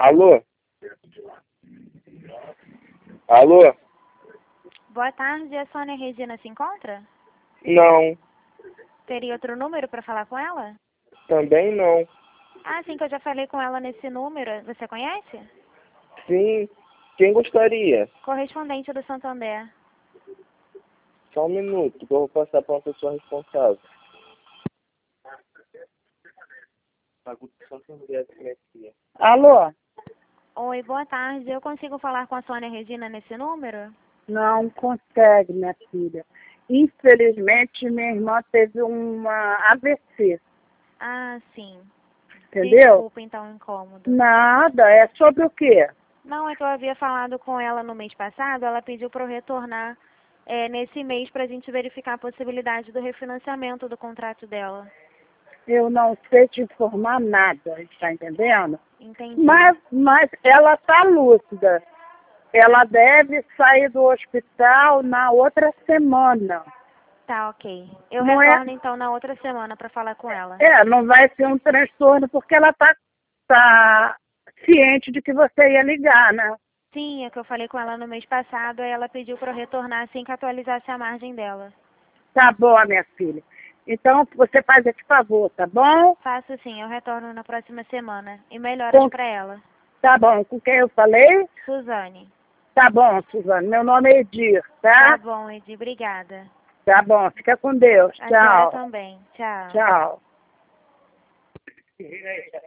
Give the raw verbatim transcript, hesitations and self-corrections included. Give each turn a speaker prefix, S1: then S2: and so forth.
S1: Alô? Alô?
S2: Boa tarde, a Sônia Regina se encontra?
S1: Não,
S2: Teria outro número para falar com ela?
S1: também não.
S2: Ah, sim, que eu já falei com ela nesse número. Você conhece?
S1: Sim, quem gostaria?
S2: Correspondente do Santander.
S1: Só um minuto, que eu vou passar para uma pessoa responsável.
S3: Alô?
S2: Oi, boa tarde. Eu consigo falar com a Sônia Regina nesse número?
S3: Não consegue, minha filha. Infelizmente, minha irmã teve uma A V C,
S2: Ah, sim.
S3: entendeu?
S2: Desculpa, então, o incômodo.
S3: Nada, é sobre o quê?
S2: Não, é que eu havia falado com ela no mês passado, ela pediu para eu retornar é, nesse mês para a gente verificar a possibilidade do refinanciamento do contrato dela.
S3: Eu não sei te informar nada, está entendendo?
S2: Entendi.
S3: Mas, mas ela está lúcida. Ela deve sair do hospital na outra semana.
S2: Tá, ok. Eu
S3: Não é-
S2: retorno, então, na outra semana para falar com ela.
S3: É, não vai ser um transtorno porque ela está tá ciente de que você ia ligar, né?
S2: Sim, é que eu falei com ela no mês passado, aí ela pediu para eu retornar assim que atualizasse a margem dela.
S3: Tá bom, minha filha. Então, você faz esse favor, tá bom?
S2: Faço sim, eu retorno na próxima semana. E melhoras
S3: Com-
S2: para ela.
S3: Tá bom. Com quem eu falei?
S2: Suzane.
S3: Tá bom, Suzana. Meu nome é Edir,
S2: Tá
S3: tá?
S2: bom, Edi, obrigada.
S3: Tá bom. Fica com Deus.
S2: A senhora
S3: Tchau.
S2: também. Tchau.
S3: Tchau.